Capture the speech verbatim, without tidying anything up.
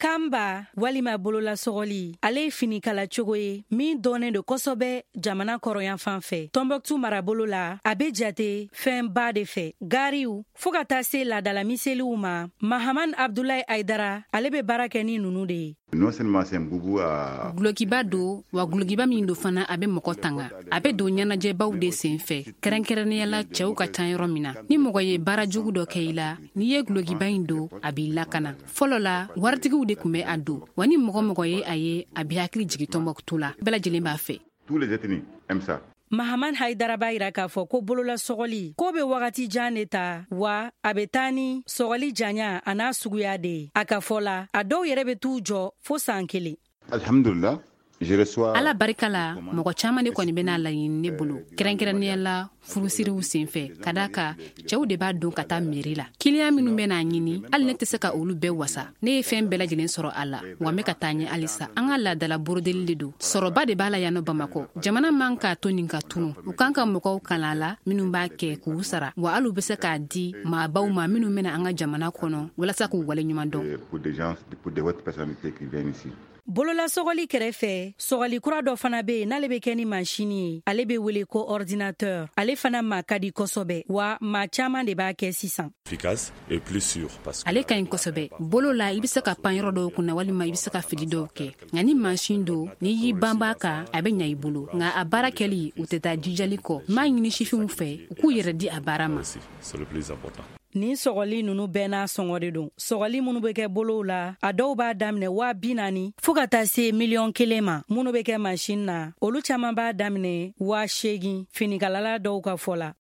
Kamba walima bolola sogoli ale fini kala cogo ye min dɔnnen do kosɛbɛ jamana kɔrɔyan fan fɛ. Tombouctou marabolo la a be jate fɛn ba de fɛ. Gariw fɔɔ ka taa se laadala miseliw ma. Mahaman Abdoulaye Aidara ale be baara kɛ ni nunu de ye. Non seulement c'est Mbubu a Gulokiba do wa gulokiba min do fana a be mɔgɔ tanga. A be don ɲɛnajɛbaw de sen fɛ. Kɛrɛnkɛrɛnnenya la cɛw ka ca yɔrɔ min na. Ni mɔgɔ ye baara jugu dɔ kɛ i la, n'i ye gulokiba in do a b'i lakana. Fɔlɔ la waritigiw de kun bɛ a do. Wa ni mɔgɔ mɔgɔ ye a ye a b'i hakili jigi Tombouctou la. Bɛɛ lajɛlen b'a fɛ. Tous les ethnies aiment ça. Mahaman Haidara b'a yira k'a fɔ ko bolola sɔgɔli ko be wagati jan de ta wa a be taa ni sɔgɔli janya a n'a suguya de ye. A ka fɔ la a dɔw yɛrɛ be t'u jɔ fo san kelen. Alhamdulillah. Ala barika la mɔgɔ caman de kɔni bɛna laɲini ne bolo kɛrɛnkɛrɛnnenya la furusiriw senfɛ ka da ka cɛw de b'a don ka taa mairie la kiliyan minnu bɛna ɲini hali ne tɛ se ka olu bɛɛ wasa ne ye fɛn bɛɛ lajɛlen sɔrɔ a la wa n bɛ ka taa ɲɛ halisa an ka laadala borodeli de don sɔrɔba de b'a la yan nɔ Bamakɔ jamana man k'a to nin ka tunu u kan ka mɔgɔw kalan la minnu b'a kɛ k'u sara wa hali u bɛ se k'a di maabaw ma minnu bɛna an ka jamana kɔnɔ walasa k'u waleɲuman dɔn. Pour des gens, pour des hautes personnalités qui viennent ici. Bolola sɔgɔli kɛrɛfɛ sɔgɔli kura dɔ fana be yen n'ale be kɛ ni mansini ye ale be wele ko ordinateur ale fana ma ka di kosɛbɛ wa maa caman de b'a kɛ sisan. Efficace et plus sûr parce que ale ka ɲi kosɛbɛ bolo la i be se ka pan yɔrɔ dɔw kunna walima i be se ka fili dɔw kɛ nka ni mansin do n'i y'i banba kan a be ɲa i bolo nka a baara kɛli u tɛ taa jijali kɔ m'a ɲini sifinw fɛ u k'u yɛrɛ di a baara ma. c'est le plus important. Ni sɔgɔli nunu bɛɛ n'a sɔngɔ de don. Sɔgɔli minnu be kɛ bolow la a dɔw b'a daminɛ waa bi naani fɔɔ ka taa se miliyɔn kelen ma. Minnu be kɛ mansin na olu caman b'a daminɛ waa seegin finikalala dɔw ka fɔ la.